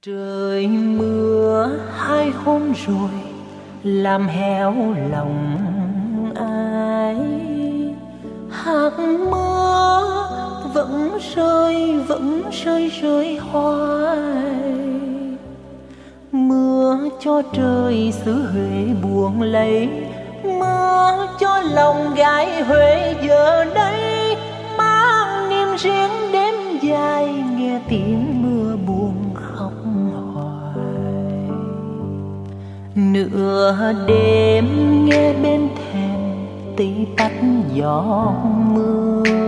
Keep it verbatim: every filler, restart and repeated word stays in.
Trời mưa hai hôm rồi làm héo lòng ai, hạt mưa vẫn rơi vẫn rơi rơi hoài. Mưa cho trời xứ Huế buồn lấy, mưa cho lòng gái Huế giờ đây mang niềm riêng đêm dài, nghe tiếng mưa buồn khóc hoài. Nửa đêm nghe bên thềm tí tách gió mưa,